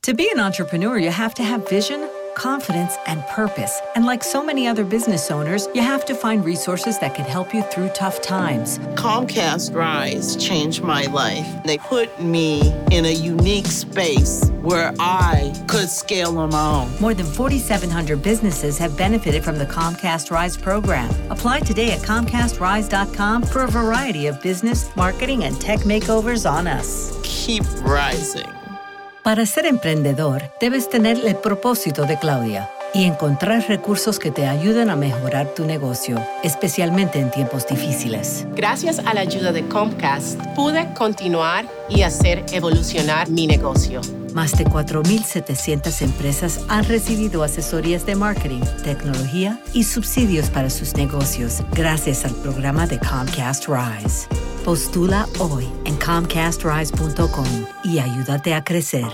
To be an entrepreneur, you have to have vision, confidence, and purpose. And like so many other business owners, you have to find resources that can help you through tough times. Comcast Rise changed my life. They put me in a unique space where I could scale on my own. More than 4,700 businesses have benefited from the Comcast Rise program. Apply today at ComcastRise.com for a variety of business, marketing, and tech makeovers on us. Keep rising. Para ser emprendedor, debes tener el propósito de Claudia y encontrar recursos que te ayuden a mejorar tu negocio, especialmente en tiempos difíciles. Gracias a la ayuda de Comcast, pude continuar y hacer evolucionar mi negocio. Más de 4,700 empresas han recibido asesorías de marketing, tecnología y subsidios para sus negocios gracias al programa de Comcast Rise. Postula hoy en ComcastRise.com y ayúdate a crecer.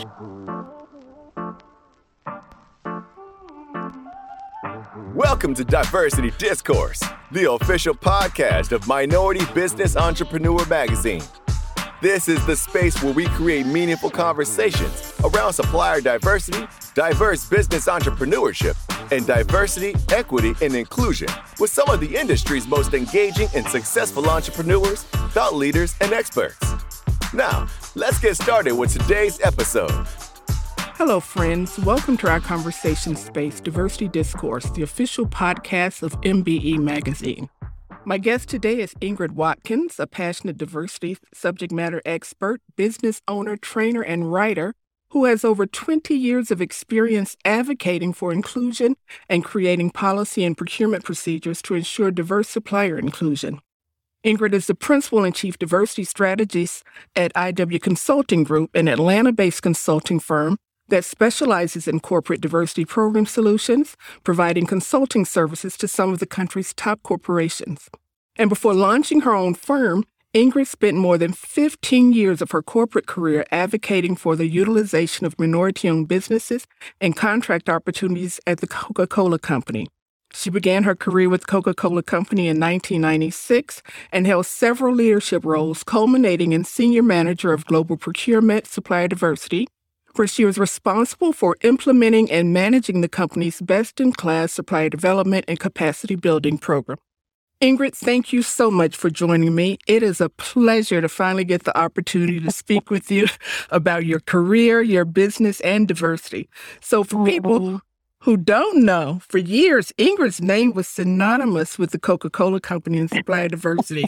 Welcome to Diversity Discourse, the official podcast of Minority Business Entrepreneur Magazine. This is the space where we create meaningful conversations around supplier diversity, diverse business entrepreneurship, and diversity, equity, and inclusion with some of the industry's most engaging and successful entrepreneurs, thought leaders, and experts. Now, let's get started with today's episode. Hello, friends. Welcome to our conversation space, Diversity Discourse, the official podcast of MBE Magazine. My guest today is Ingrid Watkins, a passionate diversity subject matter expert, business owner, trainer, and writer who has over 20 years of experience advocating for inclusion and creating policy and procurement procedures to ensure diverse supplier inclusion. Ingrid is the principal and chief diversity strategist at IW Consulting Group, an Atlanta-based consulting firm that specializes in corporate diversity program solutions, providing consulting services to some of the country's top corporations. And before launching her own firm, Ingrid spent more than 15 years of her corporate career advocating for the utilization of minority-owned businesses and contract opportunities at the Coca-Cola Company. She began her career with Coca-Cola Company in 1996 and held several leadership roles, culminating in Senior Manager of Global Procurement, Supplier Diversity, where she was responsible for implementing and managing the company's best-in-class supplier development and capacity building program. Ingrid, thank you so much for joining me. It is a pleasure to finally get the opportunity to speak with you about your career, your business, and diversity. So for people who don't know, for years, Ingrid's name was synonymous with the Coca-Cola Company and supplier diversity.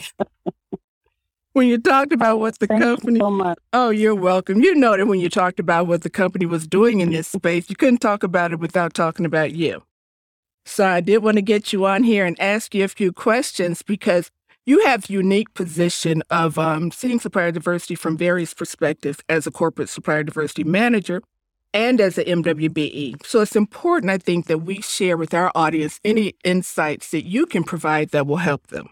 When you talked about what the company... so much. Oh, you're welcome. You know that when you talked about what the company was doing in this space, you couldn't talk about it without talking about you. So I did want to get you on here and ask you a few questions because you have the unique position of seeing supplier diversity from various perspectives as a corporate supplier diversity manager and as a MWBE. So it's important, I think, that we share with our audience any insights that you can provide that will help them.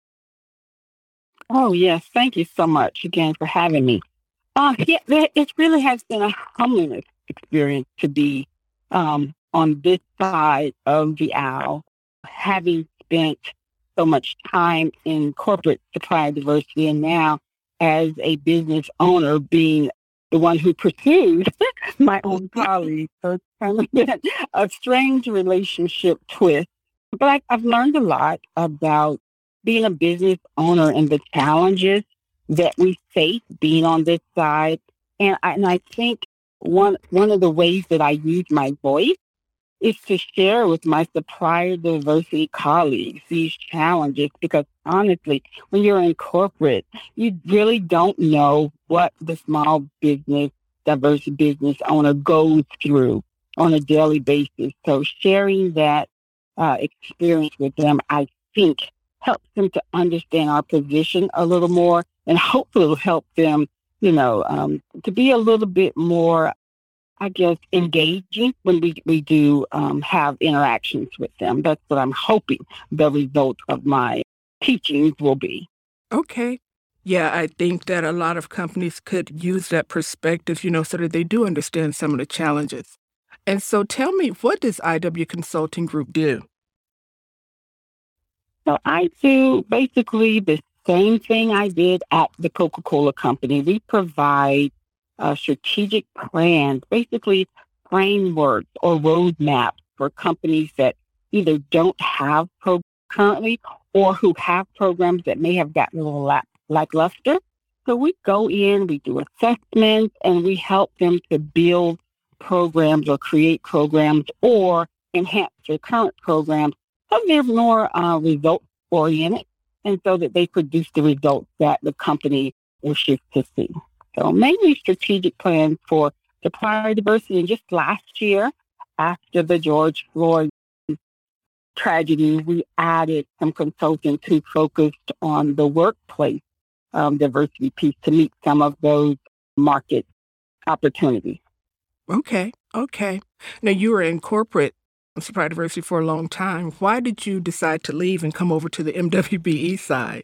Oh, yes. Thank you so much again for having me. It really has been a humbling experience to be on this side of the aisle, having spent so much time in corporate supplier diversity and now as a business owner being the one who pursues my own colleagues. So it's kind of been a strange relationship twist. But I've learned a lot about being a business owner and the challenges that we face being on this side. And I think one of the ways that I use my voice is to share with my supplier diversity colleagues these challenges, because honestly, when you're in corporate, you really don't know what the small business, diverse business owner goes through on a daily basis. So sharing that experience with them, I think, helps them to understand our position a little more, and hopefully will help them, to be a little bit more, I guess, engaging when we do have interactions with them. That's what I'm hoping the result of my teachings will be. Okay. Yeah, I think that a lot of companies could use that perspective, so that they do understand some of the challenges. And so tell me, what does IW Consulting Group do? So I do basically the same thing I did at the Coca-Cola Company. We provide strategic plans, basically frameworks or roadmaps for companies that either don't have programs currently or who have programs that may have gotten a little lackluster. So we go in, we do assessments, and we help them to build programs or create programs or enhance their current programs so they're more result-oriented and so that they produce the results that the company wishes to see. So mainly strategic plans for supplier diversity. And just last year, after the George Floyd tragedy, we added some consultants who focused on the workplace diversity piece to meet some of those market opportunities. Okay. Now, you were in corporate supplier diversity for a long time. Why did you decide to leave and come over to the MWBE side?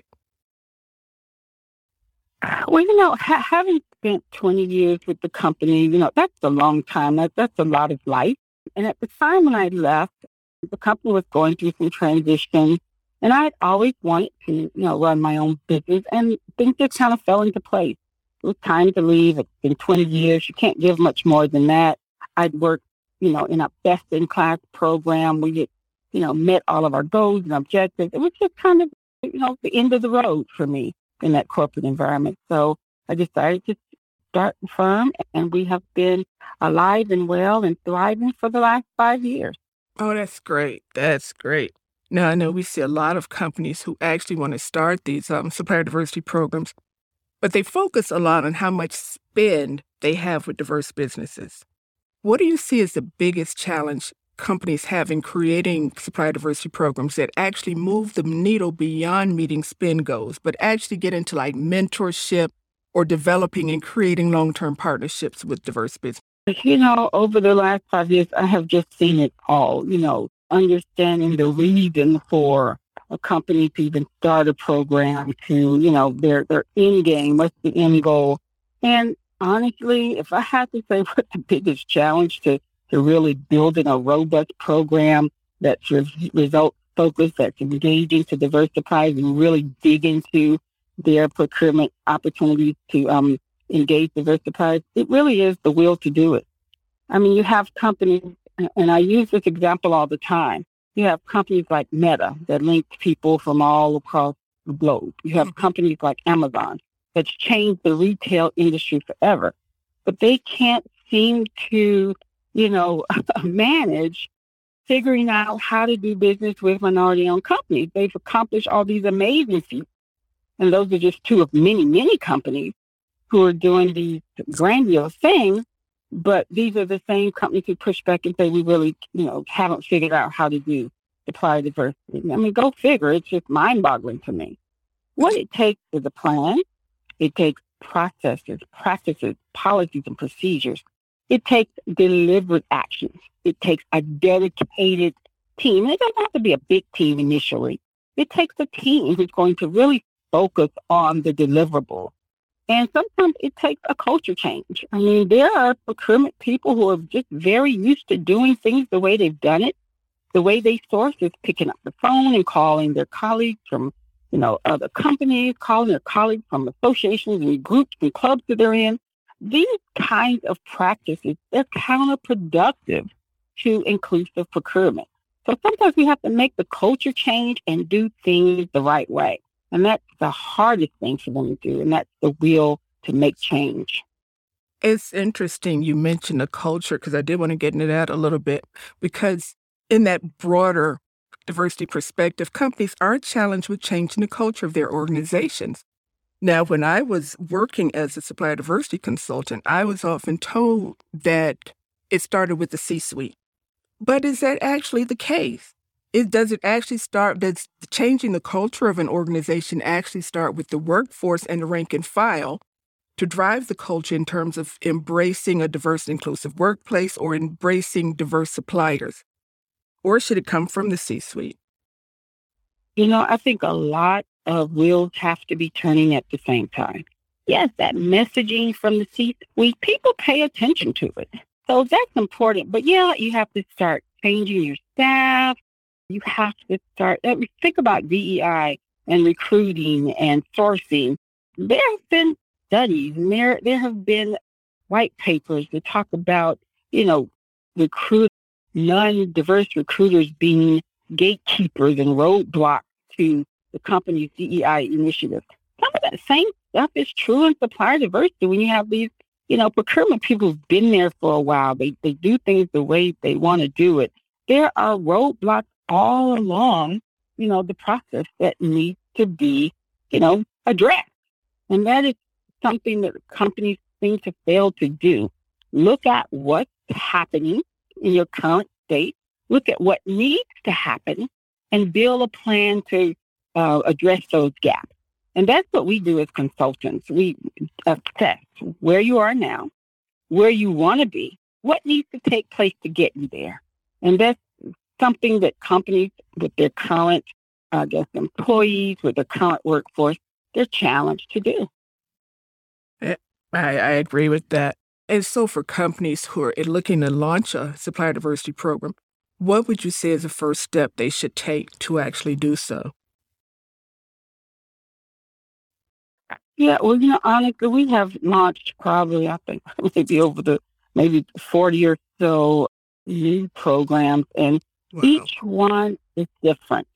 Well, having spent 20 years with the company, that's a long time. That's a lot of life. And at the time when I left, the company was going through some transition, and I had always wanted to, run my own business, and things just kind of fell into place. It was time to leave. It's been 20 years. You can't give much more than that. I'd worked, in a best-in-class program. We had, met all of our goals and objectives. It was just kind of, the end of the road for me in that corporate environment. So I decided to start the firm, and we have been alive and well and thriving for the last 5 years. Oh, that's great. That's great. Now, I know we see a lot of companies who actually want to start these supplier diversity programs, but they focus a lot on how much spend they have with diverse businesses. What do you see as the biggest challenge companies have in creating supplier diversity programs that actually move the needle beyond meeting spend goals, but actually get into like mentorship or developing and creating long-term partnerships with diverse businesses? Over the last 5 years, I have just seen it all, understanding the reason for a company to even start a program to, their end game, what's the end goal. And honestly, if I had to say what's the biggest challenge to really building a robust program that's result-focused, that's engaging to diversify and really dig into their procurement opportunities to engage diversifiers, it really is the will to do it. I mean, you have companies, and I use this example all the time. You have companies like Meta that link people from all across the globe. You have companies like Amazon that's changed the retail industry forever, but they can't seem to, manage figuring out how to do business with minority-owned companies. They've accomplished all these amazing feats, and those are just two of many, many companies who are doing these grandiose things, but these are the same companies who push back and say, we really, haven't figured out how to do supplier diversity. I mean, go figure. It's just mind-boggling to me. What it takes is a plan. It takes processes, practices, policies, and procedures. It takes deliberate actions. It takes a dedicated team. And it doesn't have to be a big team initially. It takes a team who's going to really focus on the deliverables. And sometimes it takes a culture change. I mean, there are procurement people who are just very used to doing things the way they've done it. The way they source is picking up the phone and calling their colleagues from, other companies, calling their colleagues from associations and groups and clubs that they're in. These kinds of practices, they're counterproductive to inclusive procurement. So sometimes we have to make the culture change and do things the right way. And that's the hardest thing for them to do, and that's the will to make change. It's interesting you mentioned the culture, because I did want to get into that a little bit, because in that broader diversity perspective, companies are challenged with changing the culture of their organizations. Now, when I was working as a supplier diversity consultant, I was often told that it started with the C-suite. But is that actually the case? Does changing the culture of an organization actually start with the workforce and the rank and file to drive the culture in terms of embracing a diverse and inclusive workplace or embracing diverse suppliers? Or should it come from the C-suite? I think a lot of wheels have to be turning at the same time. Yes, that messaging from the C-suite, people pay attention to it. So that's important. But you have to start changing your staff. You have to start, think about DEI and recruiting and sourcing. There have been studies, and there have been white papers that talk about, non-diverse recruiters being gatekeepers and roadblocks to the company's DEI initiatives. Some of that same stuff is true in supplier diversity when you have these, procurement people who've been there for a while. They do things the way they want to do it. There are roadblocks all along, the process that needs to be, addressed. And that is something that companies seem to fail to do. Look at what's happening in your current state, look at what needs to happen, and build a plan to address those gaps. And that's what we do as consultants. We assess where you are now, where you want to be, what needs to take place to get you there. And that's something that companies with their current, employees, with their current workforce, they're challenged to do. I agree with that. And so for companies who are looking to launch a supplier diversity program, what would you say is the first step they should take to actually do so? Yeah, well, honestly, we have launched probably, I think, maybe 40 or so new programs, and Wow. each one is different.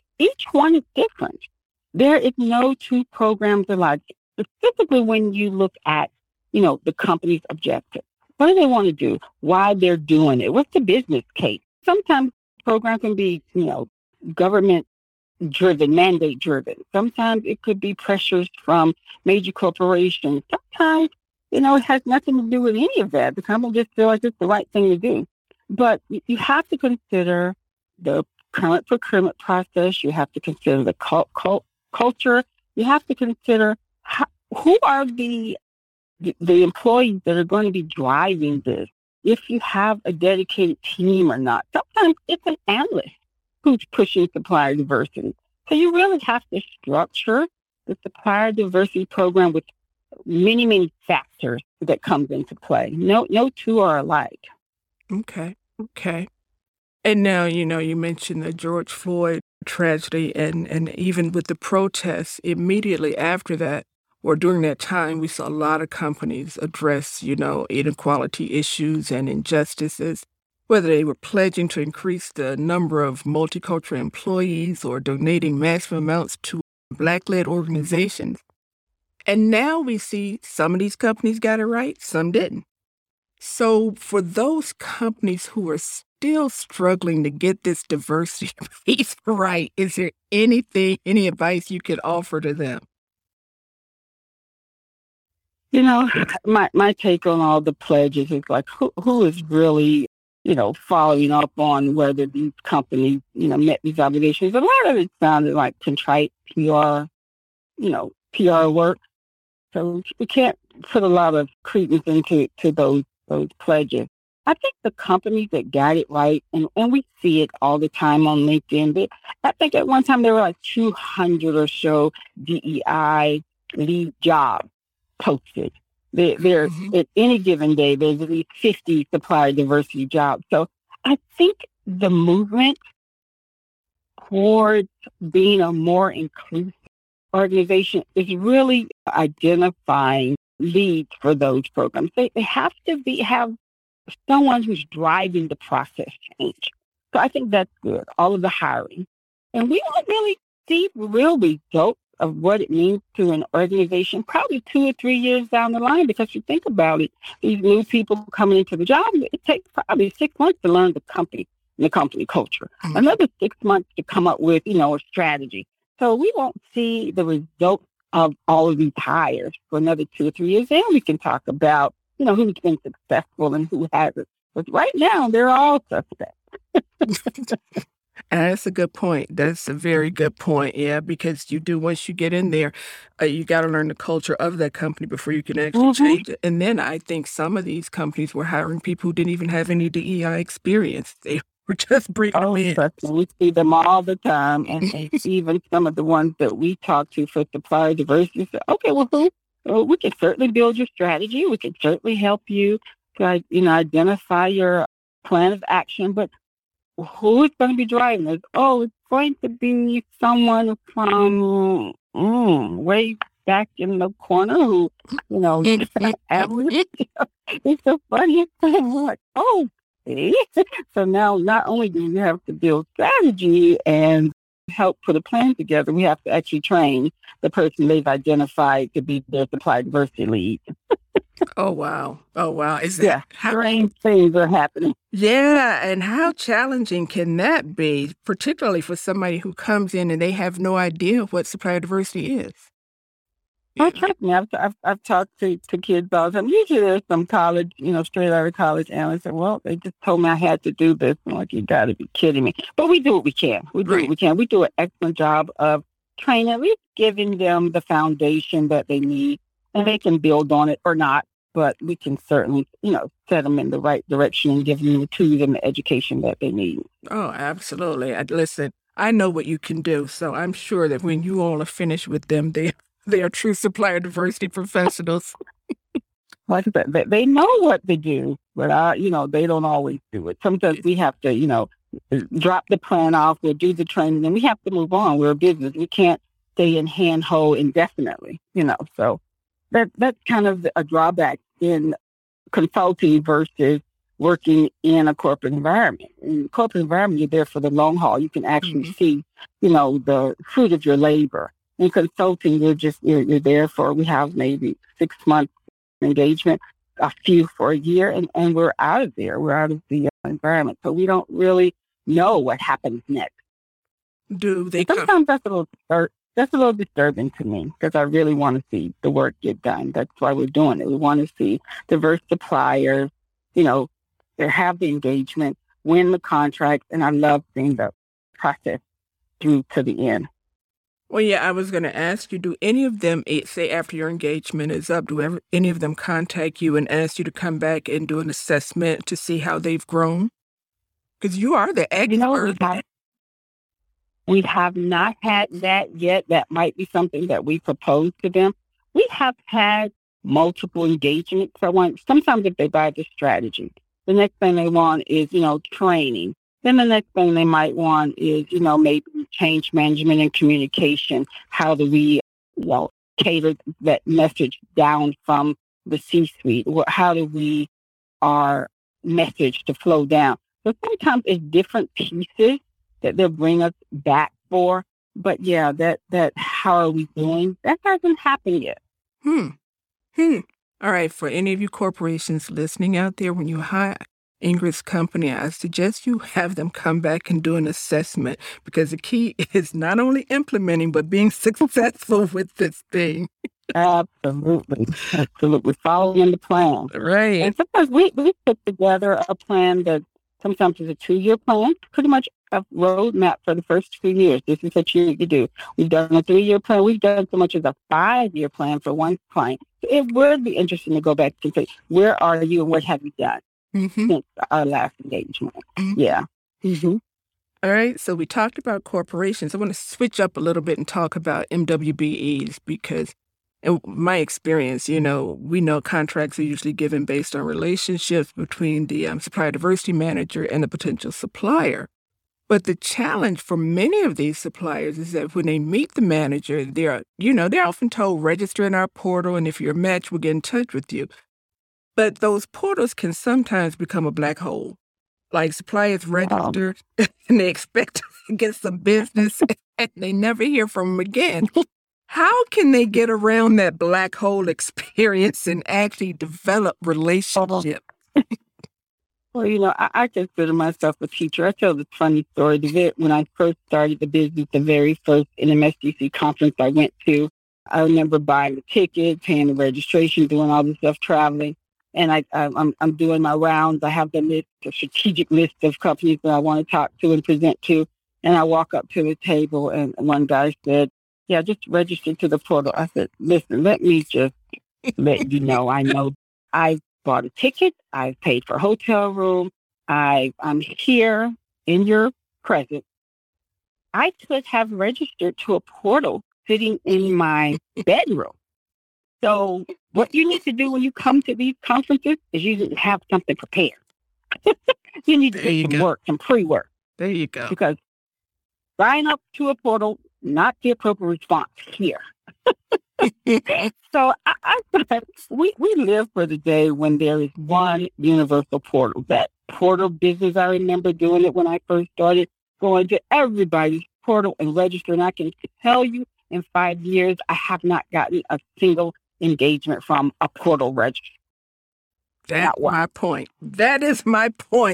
There is no two programs alike, specifically when you look at, the company's objective. What do they want to do? Why they're doing it? What's the business case? Sometimes programs can be, government-driven, mandate-driven. Sometimes it could be pressures from major corporations. Sometimes, it has nothing to do with any of that. The company just feels like it's the right thing to do. But you have to consider the current procurement process. You have to consider the culture. You have to consider who are the employees that are going to be driving this, if you have a dedicated team or not. Sometimes it's an analyst who's pushing supplier diversity. So you really have to structure the supplier diversity program with many, many factors that comes into play. No two are alike. Okay. And now, you mentioned the George Floyd tragedy, and even with the protests immediately after that, or during that time, we saw a lot of companies address, inequality issues and injustices, whether they were pledging to increase the number of multicultural employees or donating massive amounts to Black-led organizations. And now we see some of these companies got it right, some didn't. So for those companies who are still struggling to get this diversity piece right, is there any advice you could offer to them? My take on all the pledges is like, who is really, following up on whether these companies, met these obligations. A lot of it sounded like contrite PR work. So we can't put a lot of credence into those pledges. I think the companies that got it right, and we see it all the time on LinkedIn, but I think at one time there were like 200 or so DEI lead jobs posted. There at any given day, there's at least 50 supplier diversity jobs. So I think the movement towards being a more inclusive organization is really identifying leads for those programs. They have to have someone who's driving the process change. So I think that's good, all of the hiring. And we won't really see real results of what it means to an organization probably 2 or 3 years down the line, because you think about it, these new people coming into the job, it takes probably 6 months to learn the company and the company culture. Another 6 months to come up with, a strategy. So we won't see the results of all of these hires for another 2 or 3 years. Then we can talk about, who's been successful and who hasn't. But right now, they're all suspects. And that's a good point. That's a very good point. Yeah, because once you get in there, you got to learn the culture of that company before you can actually change it. And then I think some of these companies were hiring people who didn't even have any DEI experience. They were just bringing them in. We see them all the time. And even some of the ones that we talk to for supplier diversity say, okay, well, we can certainly build your strategy. We can certainly help you to, identify your plan of action. But who is going to be driving this? Oh, it's going to be someone from way back in the corner who, average. It's the funniest thing. We're like, oh, see? So now not only do we have to build strategy and help put a plan together, we have to actually train the person they've identified to be their supply diversity lead. Oh, wow. Is that strange things are happening. Yeah, and how challenging can that be, particularly for somebody who comes in and they have no idea what supplier diversity is? Oh, trust me, I've talked to kids all the time. Usually there's some college, straight out of college analysts say, well, they just told me I had to do this. I'm like, you got to be kidding me. But we do what we can. We do an excellent job of training, at least giving them the foundation that they need, and they can build on it or not. But we can certainly, set them in the right direction and give them the tools and the education that they need. Oh, absolutely. Listen, I know what you can do. So I'm sure that when you all are finished with them, they are true supplier diversity professionals. Like I said, they know what to do, but they don't always do it. Sometimes we have to, drop the plan off, we'll do the training, and we have to move on. We're a business. We can't stay in handhold indefinitely, so that's kind of a drawback in consulting versus working in a corporate environment. In a corporate environment, you're there for the long haul. You can actually see, the fruit of your labor. In consulting, you're there for, we have maybe 6 months engagement, a few for a year, and we're out of there. We're out of the environment. So we don't really know what happens next. Sometimes that's a little disturbing to me because I really want to see the work get done. That's why we're doing it. We want to see diverse suppliers, they have the engagement, win the contract, and I love seeing the process through to the end. Well, yeah, I was going to ask you, do any of them, say after your engagement is up, do any of them contact you and ask you to come back and do an assessment to see how they've grown? Because you are the expert. We have not had that yet. That might be something that we propose to them. We have had multiple engagements. Sometimes if they buy the strategy, the next thing they want is, training. Then the next thing they might want is, maybe change management and communication. How do we, cater that message down from the C-suite? How do we our message to flow down? So sometimes it's different pieces that they'll bring us back for. But yeah, that how are we doing? That hasn't happened yet. All right. For any of you corporations listening out there, when you hire Ingrid's company, I suggest you have them come back and do an assessment, because the key is not only implementing, but being successful with this thing. Absolutely. Following the plan. Right. And sometimes we put together a plan that sometimes is a 2-year plan, pretty much a roadmap for the first 2 years. This is what you need to do. We've done a 3-year plan. We've done so much as a 5-year plan for one client. It would be interesting to go back and say, where are you and what have you done since our last engagement? Yeah. All right. So we talked about corporations. I want to switch up a little bit and talk about MWBEs, because in my experience, we know contracts are usually given based on relationships between the supplier diversity manager and the potential supplier. But the challenge for many of these suppliers is that when they meet the manager, they're often told, register in our portal, and if you're a match, we'll get in touch with you. But those portals can sometimes become a black hole. Like suppliers register and they expect to get some business and they never hear from them again. How can they get around that black hole experience and actually develop relationships? Well, I consider myself a teacher. I tell this funny story. When I first started the business, the very first NMSDC conference I went to, I remember buying the ticket, paying the registration, doing all this stuff, traveling. And I'm doing my rounds. I have the strategic list of companies that I want to talk to and present to. And I walk up to the table, and one guy said, yeah, just register to the portal. I said, listen, let me just let you know. I know I bought a ticket. I paid for a hotel room. I'm here in your presence. I could have registered to a portal sitting in my bedroom. So what you need to do when you come to these conferences is you need to have something prepared. You need to do some work, some pre-work. There you go. Because sign up to a portal, not the appropriate response here. So I thought we live for the day when there is one universal portal. That portal business, I remember doing it when I first started, going to everybody's portal and register. And I can tell you in 5 years, I have not gotten a single engagement from a portal register. That's my point. That is my point.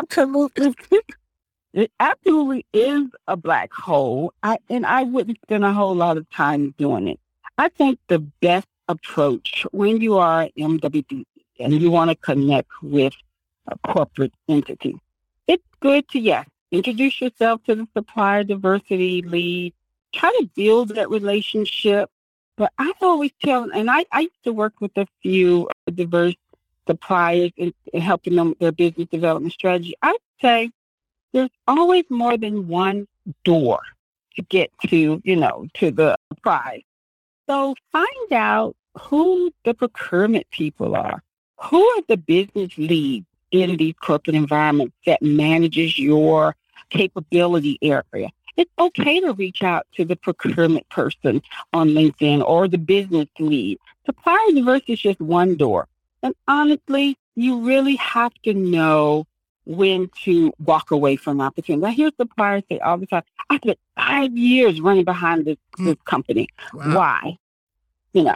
It absolutely is a black hole. I wouldn't spend a whole lot of time doing it. I think the best approach when you are MWD and you want to connect with a corporate entity, it's good to, yes, introduce yourself to the supplier diversity lead, try to build that relationship. But I always tell, and I used to work with a few diverse suppliers and helping them with their business development strategy. I would say there's always more than one door to get to, to the prize. So find out who the procurement people are. Who are the business leads in these corporate environments that manages your capability area? It's okay to reach out to the procurement person on LinkedIn or the business lead. Supplier diversity is just one door. And honestly, you really have to know when to walk away from opportunity. I hear suppliers say all the time, I spent 5 years running behind this company. Wow. Why? You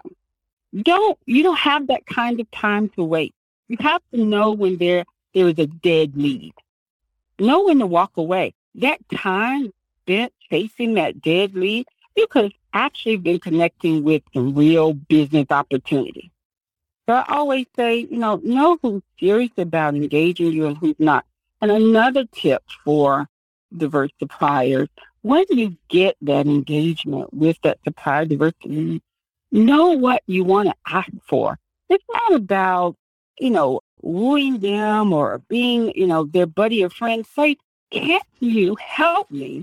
don't have that kind of time to wait. You have to know when there is a dead lead. Know when to walk away. That time spent chasing that dead lead, you could have actually been connecting with some real business opportunity. So I always say, know who's serious about engaging you and who's not. And another tip for diverse suppliers, when you get that engagement with that supplier diversity, know what you want to ask for. It's not about, wooing them or being, their buddy or friend. Say, can't you help me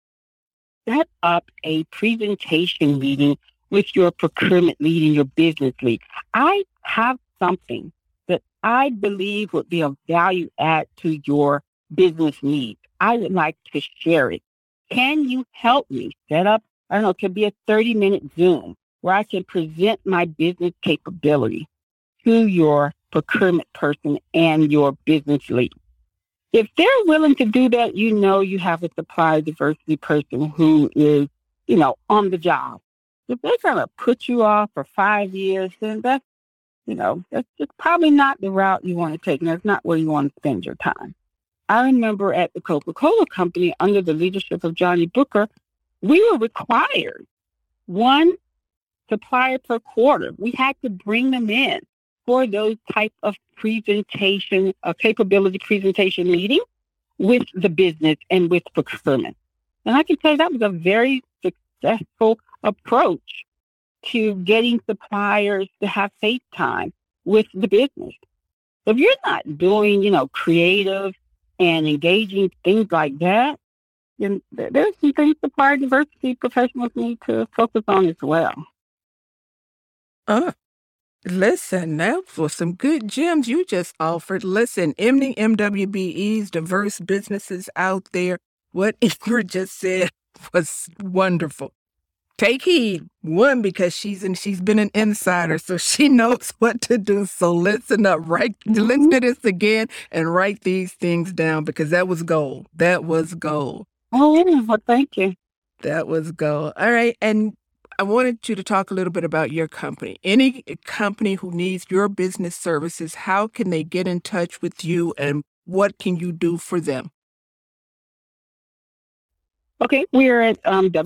set up a presentation meeting with your procurement lead and your business lead? I have something that I believe would be of value add to your business needs. I would like to share it. Can you help me set up, it could be a 30-minute Zoom where I can present my business capability to your procurement person and your business lead. If they're willing to do that, you have a supplier diversity person who is, on the job. If they're going to put you off for 5 years, then that's just probably not the route you want to take, and that's not where you want to spend your time. I remember at the Coca-Cola Company, under the leadership of Johnny Booker, we were required one supplier per quarter. We had to bring them in for those type of presentation, capability presentation meeting with the business and with procurement. And I can tell you that was a very successful approach to getting suppliers to have face time with the business. If you're not doing, creative and engaging things like that, then there's some things supplier diversity professionals need to focus on as well. Listen, that was some good gems you just offered. Listen, any MWBEs, diverse businesses out there, what Ingrid just said was wonderful. Take heed, one, because she's been an insider, so she knows what to do. So listen up, listen to this again and write these things down, because that was gold. That was gold. Oh, well, thank you. That was gold. All right, and I wanted you to talk a little bit about your company. Any company who needs your business services, how can they get in touch with you and what can you do for them? Okay, we're at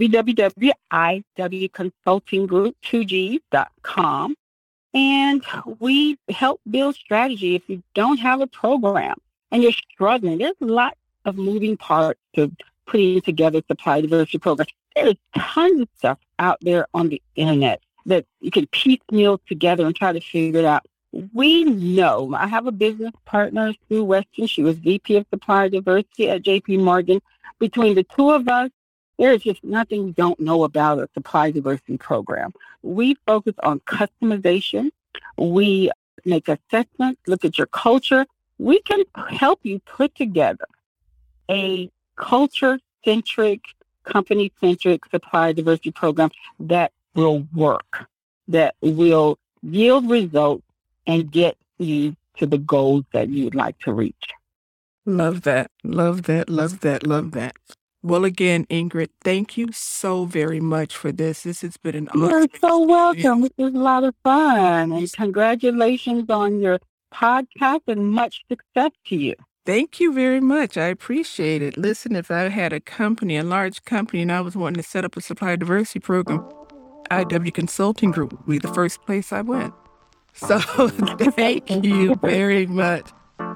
www.iwconsultinggroup2g.com, and we help build strategy. If you don't have a program and you're struggling, there's lots of moving parts to putting together supply diversity programs. There's tons of stuff out there on the internet that you can piecemeal together and try to figure it out. We know, I have a business partner, Sue Weston. She was VP of Supplier Diversity at JP Morgan. Between the two of us, there is just nothing we don't know about a supply diversity program. We focus on customization. We make assessments, look at your culture. We can help you put together a culture-centric, company-centric supplier diversity program that will work. that will yield results and get you to the goals that you'd like to reach. Love that. Love that. Love that. Love that. Well, again, Ingrid, thank you so very much for this. This has been an honor. You're so welcome. This was a lot of fun. And congratulations on your podcast and much success to you. Thank you very much. I appreciate it. Listen, if I had a large company, and I was wanting to set up a supplier diversity program, IW Consulting Group would be the first place I went. So thank you very much.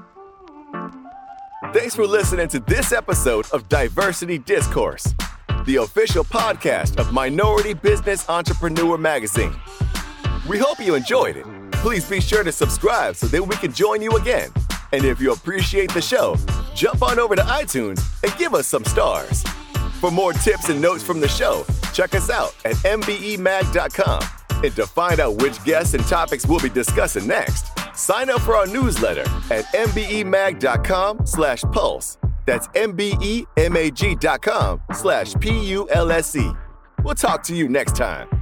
Thanks for listening to this episode of Diversity Discourse, the official podcast of Minority Business Entrepreneur Magazine. We hope you enjoyed it. Please be sure to subscribe so that we can join you again. And if you appreciate the show, jump on over to iTunes and give us some stars. For more tips and notes from the show, check us out at mbemag.com. And to find out which guests and topics we'll be discussing next, sign up for our newsletter at mbemag.com/pulse. That's mbemag.com/PULSE. We'll talk to you next time.